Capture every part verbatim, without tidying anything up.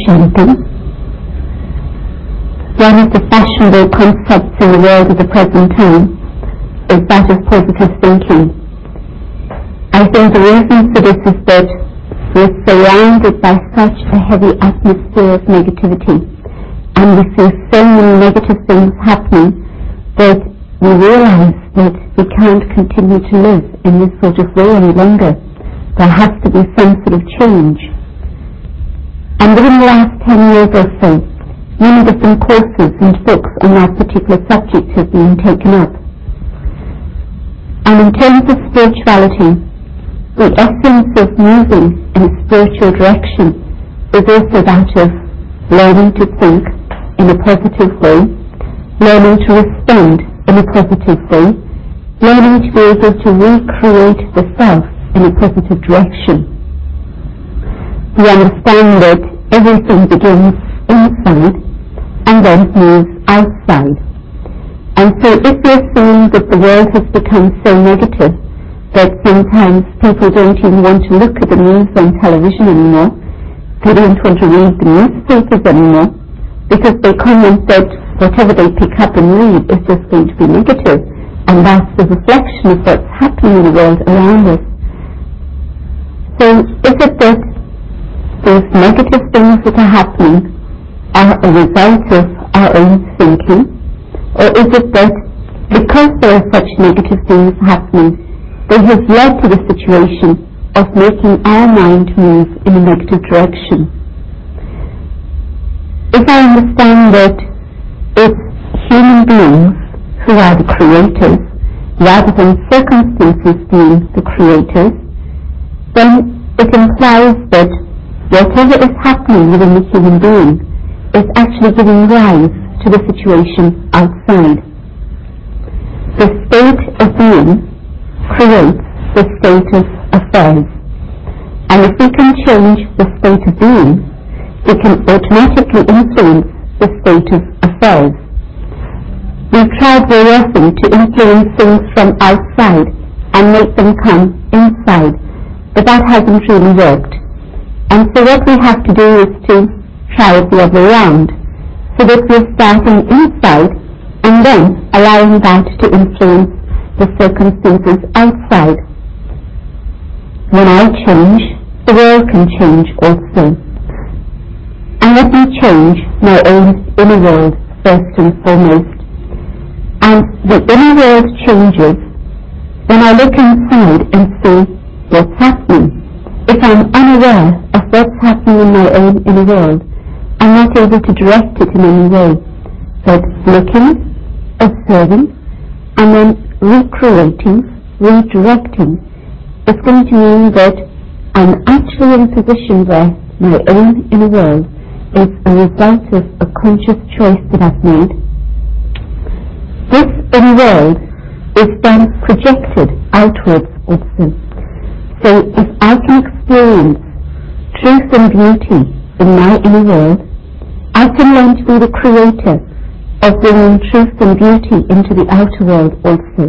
Shanti. One of the fashionable concepts in the world of the present time is that of positive thinking. I think the reason for this is that we're surrounded by such a heavy atmosphere of negativity, and we see so many negative things happening that we realize that we can't continue to live in this sort of way any longer. There has to be some sort of change. And within the last ten years or so, many different courses and books on that particular subject have been taken up. And in terms of spirituality, the essence of moving in a spiritual direction is also that of learning to think in a positive way, learning to respond in a positive way, learning to be able to recreate the self in a positive direction. We understand that everything begins inside and then moves outside. And so if we're saying that the world has become so negative that sometimes people don't even want to look at the news on television anymore, they don't want to read the newspapers anymore, because they comment that whatever they pick up and read is just going to be negative, and that's the reflection of what's happening in the world around us. So is it that those negative things that are happening are a result of our own thinking, or is it that because there are such negative things happening, they have led to the situation of making our mind move in a negative direction? If I understand that it's human beings who are the creators, rather than circumstances being the creators, then it implies that whatever is happening within the human being is actually giving rise to the situation outside. The state of being creates the state of affairs, and if we can change the state of being, we can automatically influence the state of affairs. We've tried very often to influence things from outside and make them come inside, but that hasn't really worked. And so what we have to do is to try it the other way around, so that we're starting inside and then allowing that to influence the circumstances outside. When I change, the world can change also. And let me change my own inner world first and foremost. And the inner world changes when I look inside and see what's happening. If I'm unaware of what's happening in my own inner world, I'm not able to direct it in any way. But looking, observing, and then recreating, redirecting, is going to mean that I'm actually in a position where my own inner world is a result of a conscious choice that I've made. This inner world is then projected outwards also. So if I can experience truth and beauty in my inner world, I can learn to be the creator of bringing truth and beauty into the outer world also.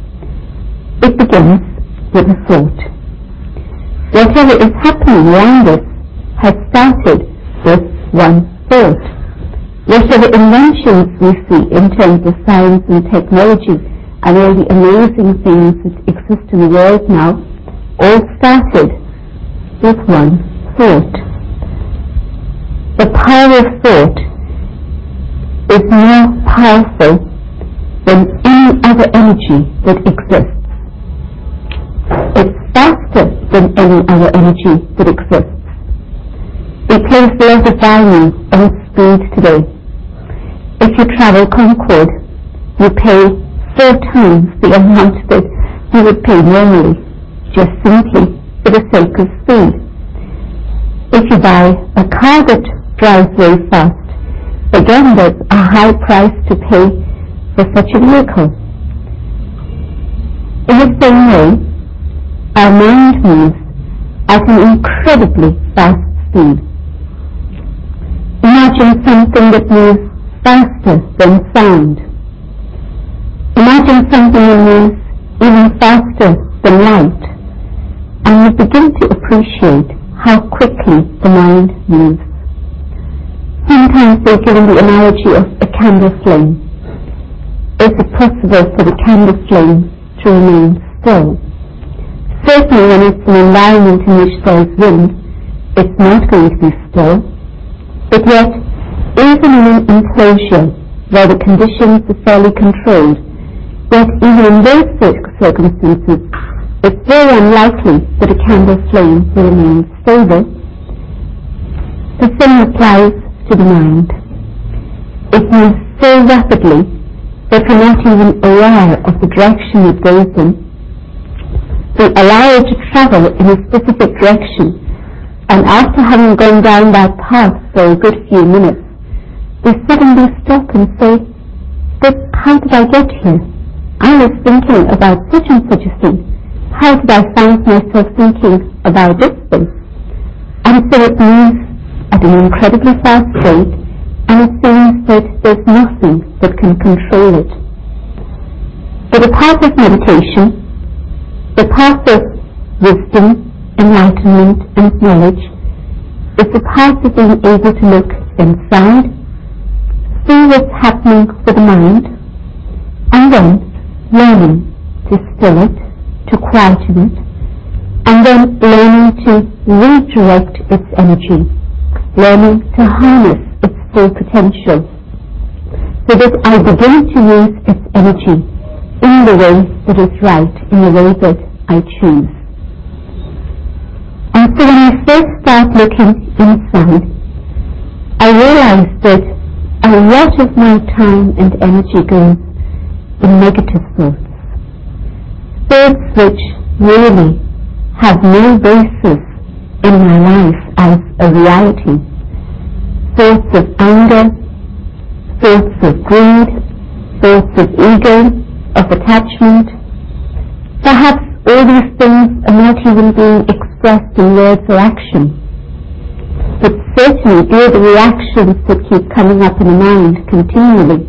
It begins with a thought. Whatever is happening around us has started with one thought. Whatever inventions we see in terms of science and technology and all the amazing things that exist in the world now all started with one thought. The power of thought is more powerful than any other energy that exists. It's faster than any other energy that exists. We place a lot of value on speed today. If you travel Concorde, you pay four times the amount that you would pay normally, just simply for the sake of speed. If you buy a car that drives very fast, again there's a high price to pay for such a vehicle. In the same way, our mind moves at an incredibly fast speed. Imagine something that moves faster than sound. Imagine something that moves even faster than light, and you begin to appreciate how quickly the mind moves. Sometimes they're given the analogy of a candle flame. Is it possible for the candle flame to remain still? Certainly when it's an environment in which there is wind, it's not going to be still. But yet, even in an enclosure where the conditions are fairly controlled, yet even in those circumstances, it's very unlikely that a candle flame will remain stable. The same applies to the mind. It moves so rapidly that we're not even aware of the direction it goes in. We allow it to travel in a specific direction, and after having gone down that path for a good few minutes, we suddenly stop and say, but how did I get here? I was thinking about such and such a thing. How did I find myself thinking about this thing? And so it moves at an incredibly fast rate, and it seems that there's nothing that can control it. But the path of meditation, the path of wisdom, enlightenment, and knowledge, is the path of being able to look inside, see what's happening with the mind, and then learning to still it, to quieten it, and then learning to redirect its energy, learning to harness its full potential, so that I begin to use its energy in the way that is right, in the way that I choose. And so when I first start looking inside, I realize that a lot of my time and energy goes in negative thoughts. Thoughts which really have no basis in my life as a reality. Thoughts of anger, thoughts of greed, thoughts of ego, of attachment. Perhaps all these things are not even being expressed in words or action, but certainly they are the reactions that keep coming up in the mind continually.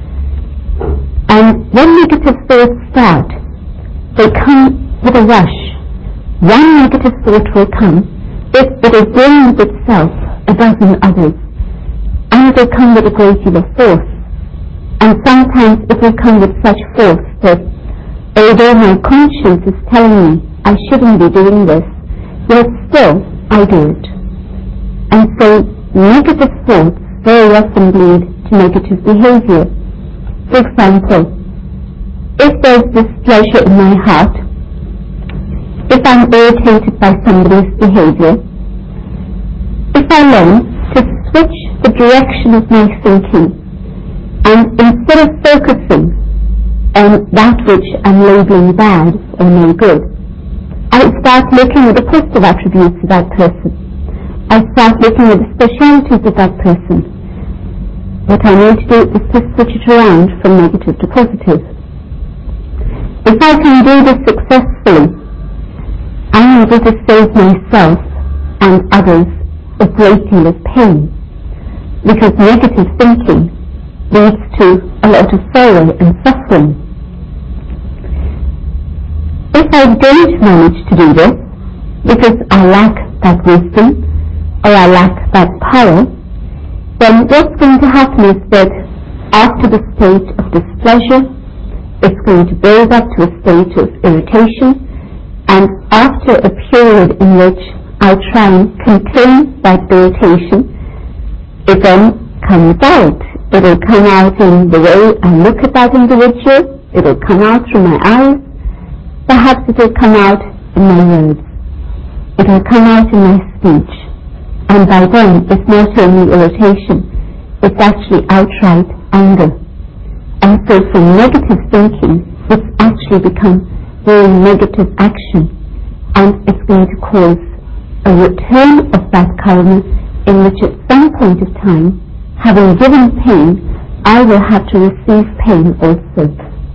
And when negative thoughts start, they come with a rush. One negative thought will come, if it is dealing with itself, a dozen others, and it will come with a great deal of force. And sometimes it will come with such force that, although my conscience is telling me I shouldn't be doing this, yet still I do it. And so negative thoughts very often lead to negative behavior. For example, if there's displeasure in my heart, if I'm irritated by somebody's behavior, if I learn to switch the direction of my thinking, and instead of focusing on that which I'm labeling bad or no good, I start looking at the positive attributes of that person. I start looking at the specialities of that person. What I need to do is to switch it around from negative to positive. If I can do this successfully, I'm able to save myself and others a great deal of pain, because negative thinking leads to a lot of sorrow and suffering. If I don't manage to do this, because I lack that wisdom, or I lack that power, then what's going to happen is that after the state of displeasure, it's going to build up to a state of irritation, and after a period in which I try and contain that irritation, it then comes out. It will come out in the way I look at that individual, it will come out through my eyes, perhaps it will come out in my words, it will come out in my speech, and by then it's not only irritation, it's actually outright anger. And so from negative thinking, it's actually become very negative action, and it's going to cause a return of that karma in which at some point of time, having given pain, I will have to receive pain also.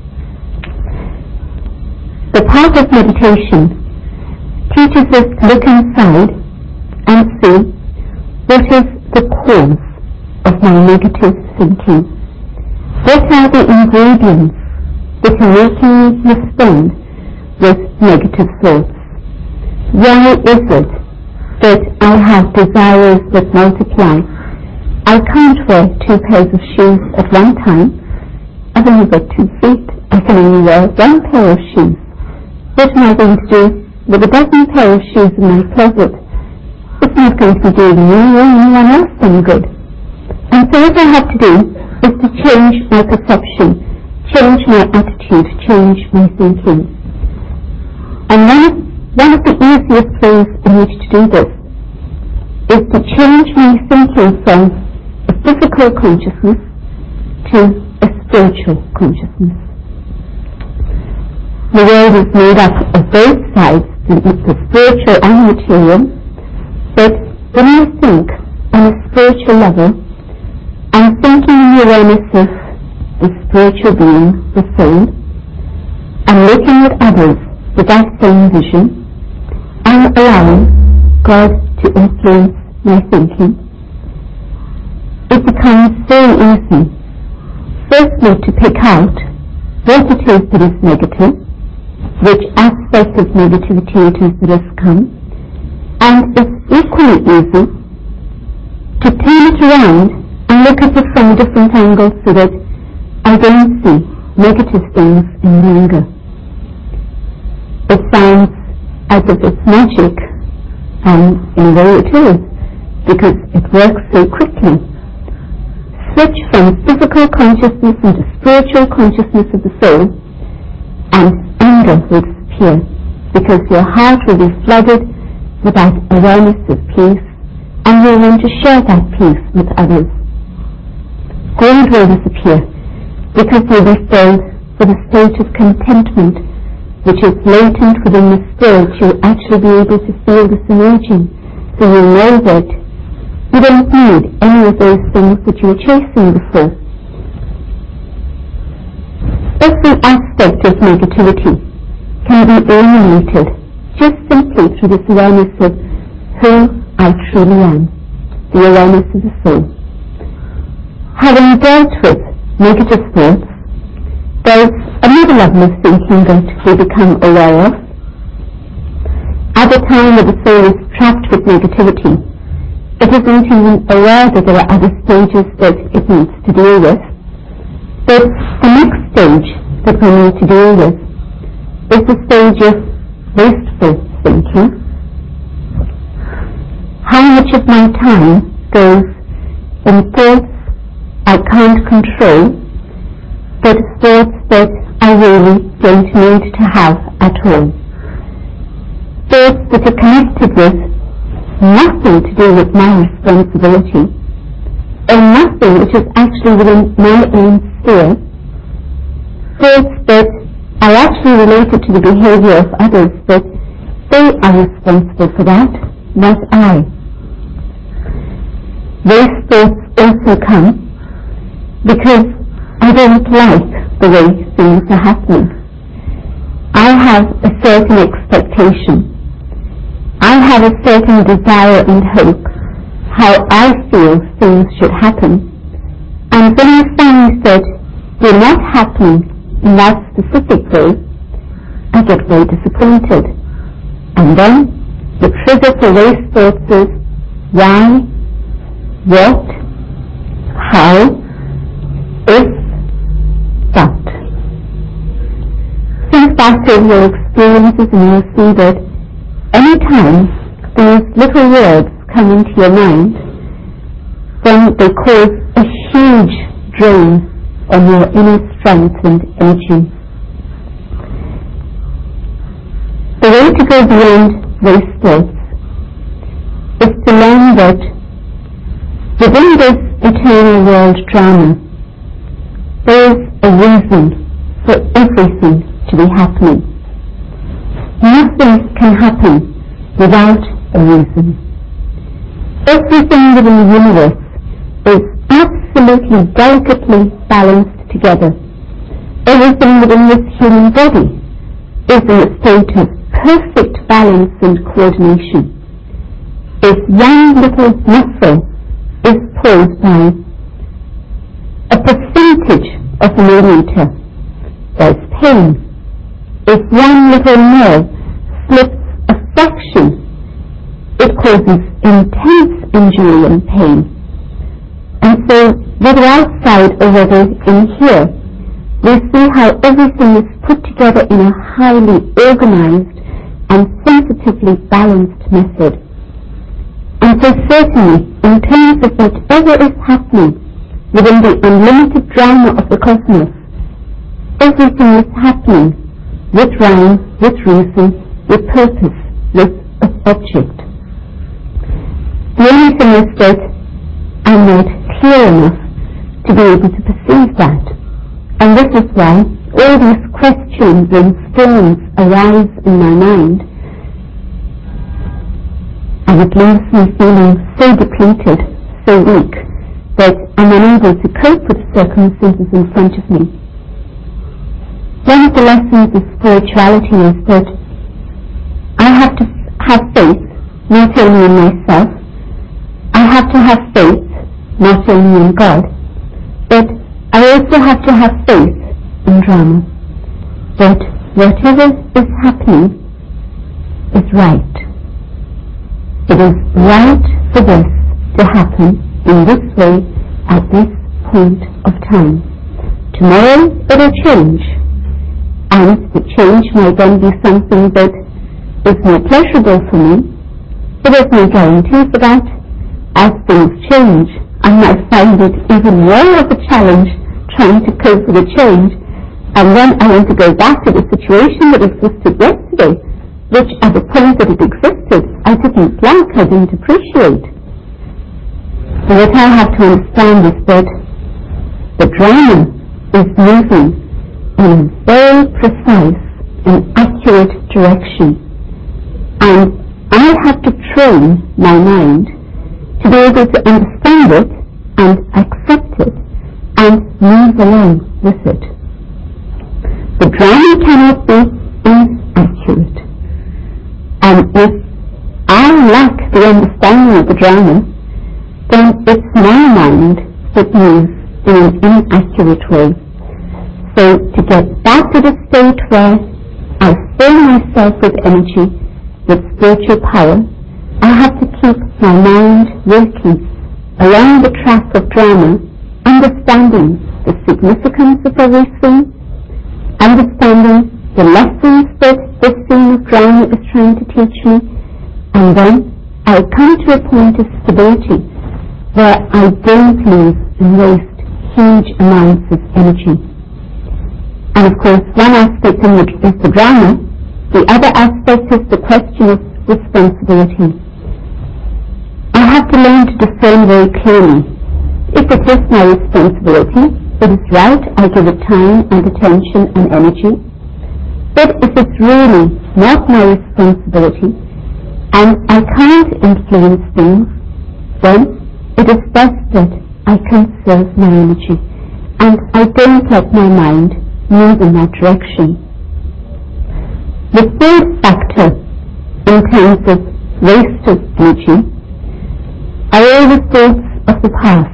The path of meditation teaches us to look inside and see what is the cause of my negative thinking. What are the ingredients that are making me respond with negative thoughts? Why is it that I have desires that multiply? I can't wear two pairs of shoes at one time. I've only got two feet. I can only wear one pair of shoes. What am I going to do with a dozen pair of shoes in my closet? It's not going to be doing me or anyone else any good. And so what I have to do is to change my perception, change my attitude, change my thinking. And one of, one of the easiest ways in which to do this is to change my thinking from a physical consciousness to a spiritual consciousness. The world is made up of both sides, the spiritual and material, but when I think on a spiritual level, I'm thinking in the awareness of the spiritual being, the soul. I'm looking at others with that same vision. I'm allowing God to influence my thinking. It becomes very easy, firstly, to pick out what it is that is negative, which aspect of negativity it is that has come, and it's equally easy to turn it around and look at it from a different angle so that I don't see negative things any longer. It sounds as if it's magic, and in a way it is, because it works so quickly. Switch from physical consciousness into spiritual consciousness of the soul, and anger will disappear, because your heart will be flooded with that awareness of peace, and you'll want to share that peace with others. Greed will disappear, because you'll be filled with a state of contentment, which is latent within the spirit. You'll actually be able to feel this emerging, so you know that you don't need any of those things that you were chasing before. Every aspect of negativity can be eliminated just simply through this awareness of who I truly am, the awareness of the soul. Having dealt with negative thoughts, there's another level of thinking that we become aware of. At the time that the soul is trapped with negativity, it isn't even aware that there are other stages that it needs to deal with. But the next stage that we need to deal with is the stage of wasteful thinking. How much of my time goes in thoughts I can't control, but thoughts that I really don't need to have at all. Thoughts that are connected with nothing to do with my responsibility, or nothing which is actually within my own sphere. Thoughts that are actually related to the behavior of others, but they are responsible for that, not I. Those thoughts also come because I don't like the way things are happening. I have a certain expectation. I have a certain desire and hope how I feel things should happen. And when I find that they're not happening in that specific way, I get very disappointed. And then the trigger for those thoughts is why, what, how, if, that. Think back to your experiences and you'll see that any time these little words come into your mind, then they cause a huge drain on your inner strength and energy. The way to go beyond those thoughts is to learn that within this eternal world drama, there is a reason for everything to be happening. Nothing can happen without a reason. Everything within the universe is absolutely delicately balanced together. Everything within this human body is in a state of perfect balance and coordination. If one little muscle is pulled by a percentage of the millimeter, there's pain. If one little nerve slips a fraction, it causes intense injury and pain. And so, whether outside or whether in here, we see how everything is put together in a highly organized and sensitively balanced method. And so certainly, in terms of whatever is happening within the unlimited drama of the cosmos, everything is happening with rhyme, with reason, with purpose, with object. The only thing is that I'm not clear enough to be able to perceive that. And this is why all these questions and storms arise in my mind, and it leaves me feeling so depleted, so weak, that I'm unable to cope with the circumstances in front of me. One of the lessons of spirituality is that I have to have faith, not only in myself. I have to have faith, not only in God, but I also have to have faith in drama, that whatever is happening is right. It is right for this to happen in this way at this point of time. Tomorrow it will change, and the change might then be something that is more pleasurable for me. There is no guarantee for that. As things change, I might find it even more of a challenge trying to cope with a change, and then I want to go back to the situation that existed yesterday, which at the point that it existed, I didn't like, I didn't appreciate. So what I have to understand is that the drama is moving in a very precise and accurate direction, and I have to train my mind to be able to understand it and accept it and move along with it. The drama cannot be inaccurate. And if I lack the understanding of the drama, then it's my mind that moves in an inaccurate way. So to get back to the state where I fill myself with energy, with spiritual power, I have to keep my mind working along the track of drama, understanding the significance of everything, understanding the lessons that this scene of drama is trying to teach me, and then I come to a point of stability where I don't lose and waste huge amounts of energy. And of course, one aspect in which is the drama, the other aspect is the question of responsibility. I have to learn to discern very clearly. If it is my responsibility, it is right, I give it time and attention and energy. But if it's really not my responsibility, and I can't influence things, then it is best that I conserve my energy, and I don't let my mind move in that direction. The third factor in terms of waste of energy are all the thoughts of the past.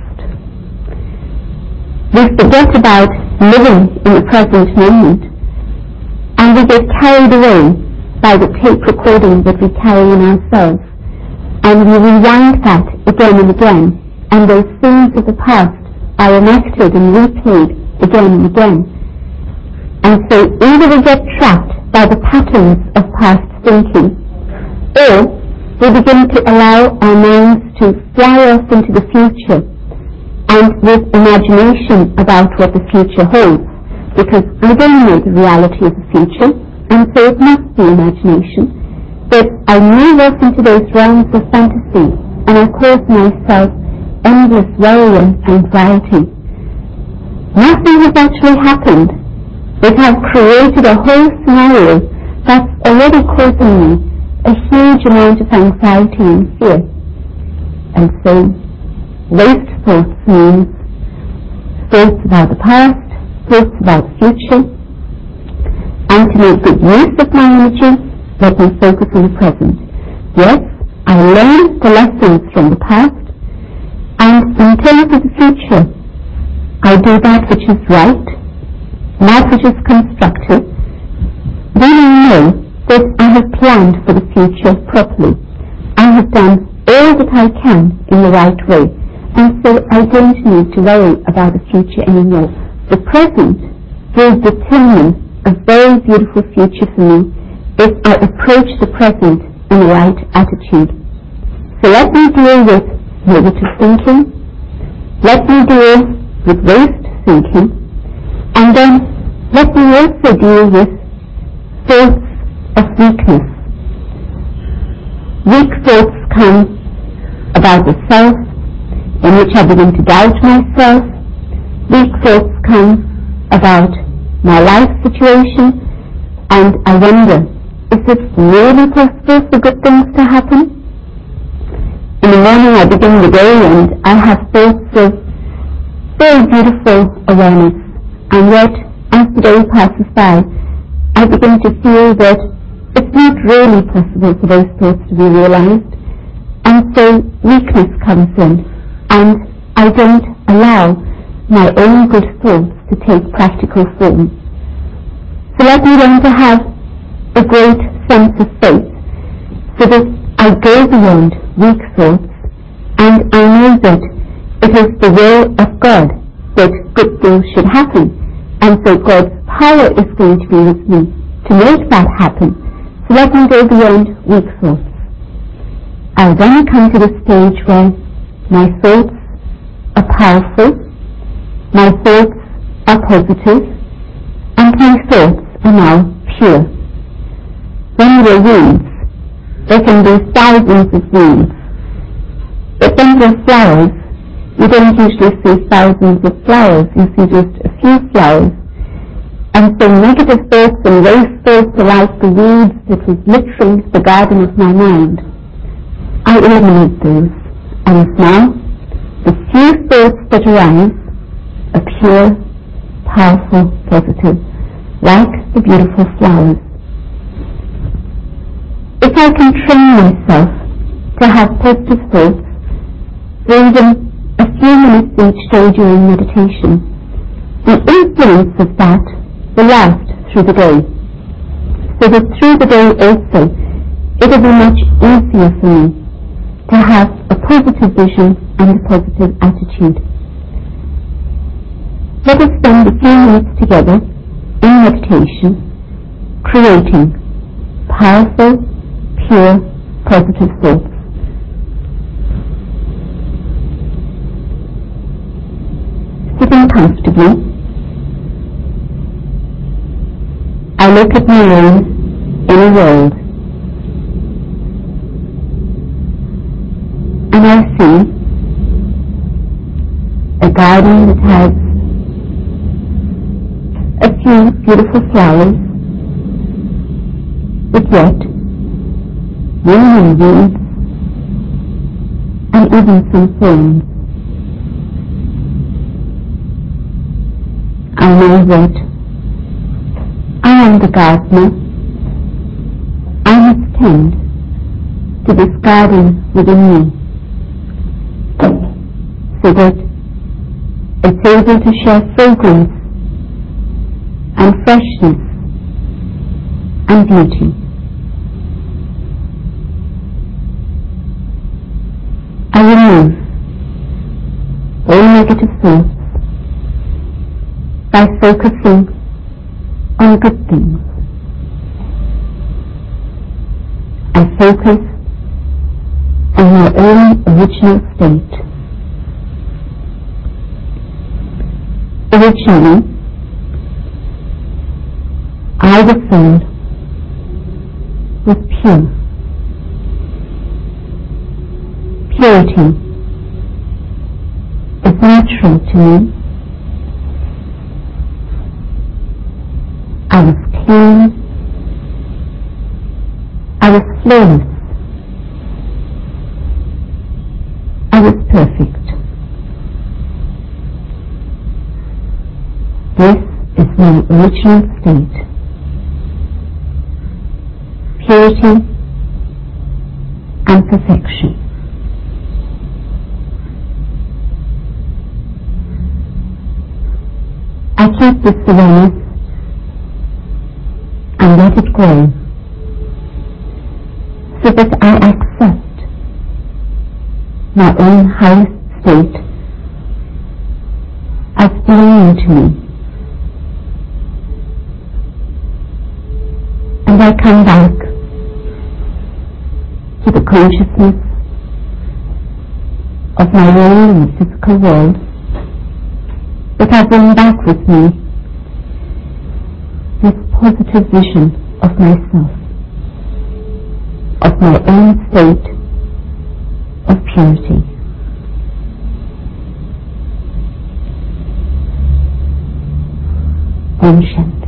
We forget about living in the present moment, and we get carried away by the tape recording that we carry in ourselves, and we rewind that again and again, and those scenes of the past are enacted and replayed again and again. And so either we get trapped by the patterns of past thinking, or we begin to allow our minds to fly off into the future, and with imagination about what the future holds, because I don't know the reality of the future, and so it must be imagination. But I move off into those realms of fantasy, and I cause myself endless worry and anxiety. Nothing has actually happened, but I've created a whole scenario that's already causing me a huge amount of anxiety and fear. And so, waste thoughts means thoughts about the past, thoughts about the future, and to make good use of my energy, let me focus on the present. Yes, I learn the lessons from the past, and in terms of the future, I do that which is right, that which is constructive, then I know that I have planned for the future properly. I have done all that I can in the right way, and so I don't need to worry about the future anymore. The present will determine a very beautiful future for me if I approach the present in the right attitude. So let me deal with negative thinking, let me deal with waste thinking, and then let me also deal with thoughts of weakness. Weak thoughts come about the self, in which I begin to doubt myself. Weak thoughts come about my life situation, and I wonder, is it really possible for good things to happen? In the morning I begin the day and I have thoughts of very beautiful awareness, and yet as the day passes by I begin to feel that it's not really possible for those thoughts to be realized, and so weakness comes in and I don't allow my own good thoughts to take practical form. So let me learn to have a great sense of faith so that I go beyond weak thoughts, and I know that it is the will of God that good things should happen, and so God's power is going to be with me to make that happen. So let me go beyond weak thoughts. I'll then come to the stage where my thoughts are powerful, my thoughts are positive, and my thoughts are now pure. When there are weeds, there can be thousands of weeds. But when there are flowers, you don't usually see thousands of flowers, you see just a few flowers. And so negative thoughts and waste thoughts are like the weeds that was littering the garden of my mind. I eliminate those, and now the few thoughts that arise are pure, powerful, positive, like the beautiful flowers. If I can train myself to have positive thoughts for even a few minutes each day during meditation, the influence of that will last through the day. So that through the day also, it will be much easier for me to have a positive vision and a positive attitude. Let us spend a few minutes together in meditation, creating powerful, pure, positive thoughts. Sitting comfortably, I look at my own inner world, and I see a garden that has a few beautiful flowers, but yet many weeds and even some thorns. I know that I am the gardener. I must tend to this garden within me, so that it's able to share fragrance and freshness and beauty. I remove all negative thoughts by focusing on good things. I focus on my own original state. Originally, I, the soul, was pure. Purity is natural to me. I was clean. I was flawless. I was perfect. This is my original state. Purity and perfection. I keep this awareness and let it grow, so that I accept my own highest state belonging to me. And I come back to the consciousness of my role in the physical world, but I bring back with me this positive vision of myself, of my own state of purity. Om Shanti.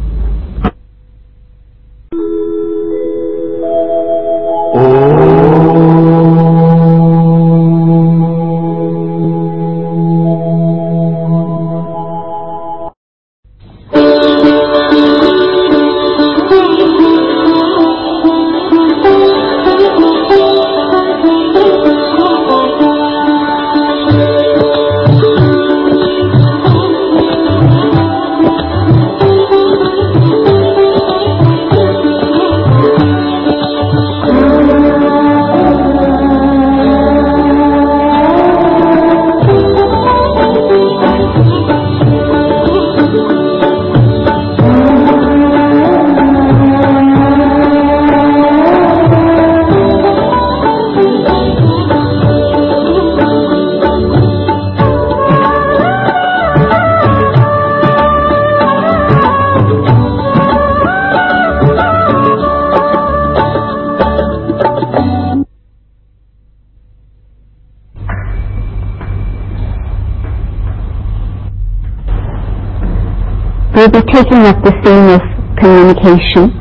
We'll be taking up the theme of communication,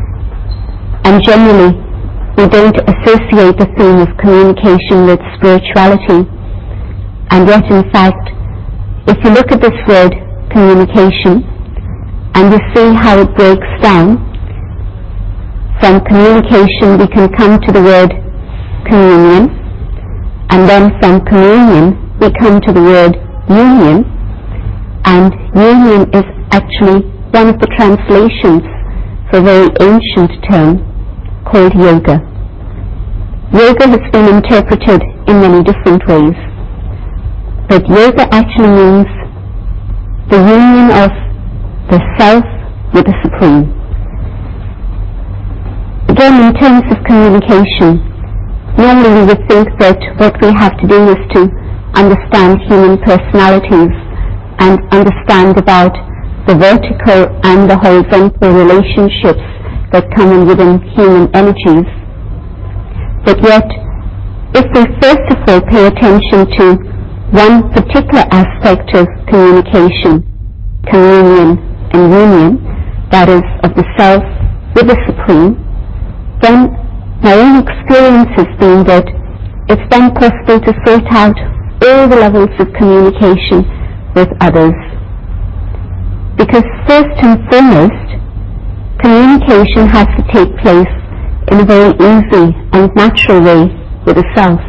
and generally we don't associate the theme of communication with spirituality, and yet in fact if you look at this word communication and you see how it breaks down, from communication we can come to the word communion, and then from communion we come to the word union, and union is actually one of the translations for a very ancient term called yoga. Yoga has been interpreted in many different ways, but yoga actually means the union of the self with the supreme. Again, in terms of communication, normally we would think that what we have to do is to understand human personalities and understand about the vertical and the horizontal relationships that come in within human energies. But yet, if we first of all pay attention to one particular aspect of communication, communion and union, that is, of the self with the supreme, then my own experience has been that it's then possible to sort out all the levels of communication with others. Because first and foremost, communication has to take place in a very easy and natural way with the self.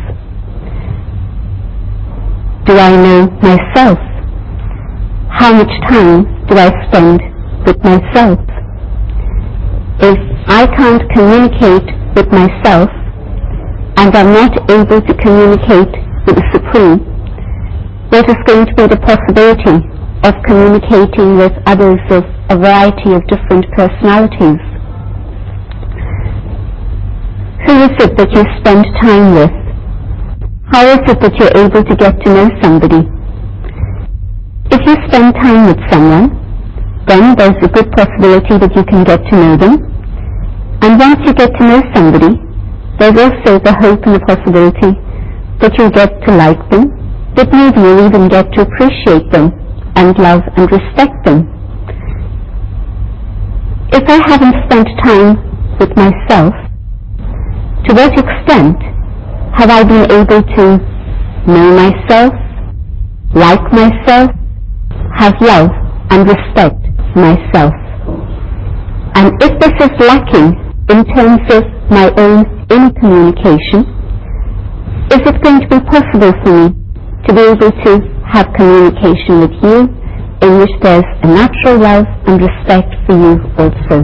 Do I know myself? How much time do I spend with myself? If I can't communicate with myself and I'm not able to communicate with the Supreme, what is going to be the possibility of communicating with others of a variety of different personalities? Who is it that you spend time with? How is it that you're able to get to know somebody? If you spend time with someone, then there's a good possibility that you can get to know them. And once you get to know somebody, there's also the hope and the possibility that you'll get to like them, that maybe you'll even get to appreciate them and love and respect them. If I haven't spent time with myself, to what extent have I been able to know myself, like myself, have love and respect myself? And if this is lacking in terms of my own inner communication, is it going to be possible for me to be able to have communication with you in which there's a natural love and respect for you also?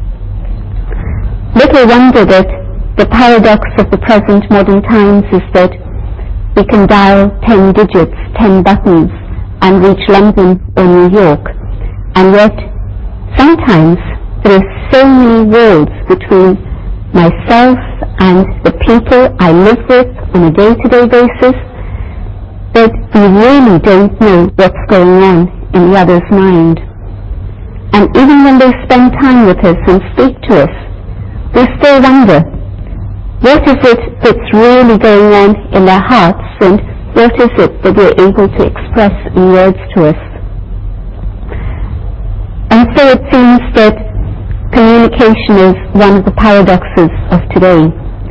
Little wonder that the paradox of the present modern times is that we can dial ten digits, ten buttons, and reach London or New York, and yet sometimes there are so many walls between myself and the people I live with on a day-to-day basis that we really don't know what's going on in the other's mind. And even when they spend time with us and speak to us, we still wonder, what is it that's really going on in their hearts, and what is it that they're able to express in words to us? And so it seems that communication is one of the paradoxes of today.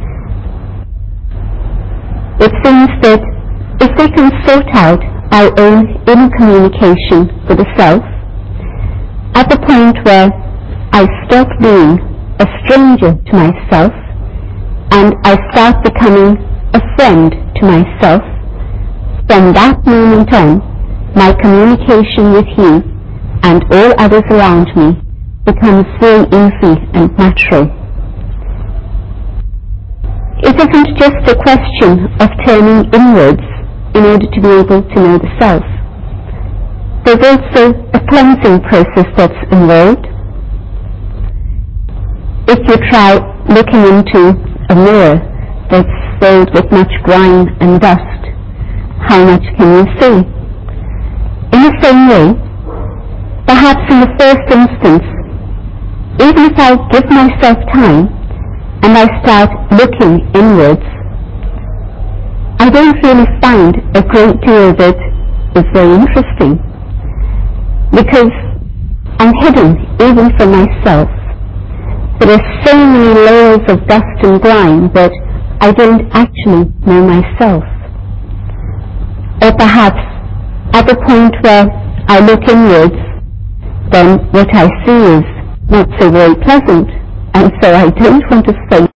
It seems that if we can sort out our own inner communication with the self, at the point where I stop being a stranger to myself and I start becoming a friend to myself, from that moment on, my communication with you and all others around me becomes very easy and natural. It isn't just a question of turning inwards in order to be able to know the self. There's also a cleansing process that's involved. If you try looking into a mirror that's filled with much grime and dust, how much can you see? In the same way, perhaps in the first instance, even if I give myself time and I start looking inwards, I don't really find a great deal of it is very interesting, because I'm hidden even from myself. There are so many layers of dust and grime that I don't actually know myself. Or perhaps at the point where I look inwards, then what I see is not so very pleasant, and so I don't want to face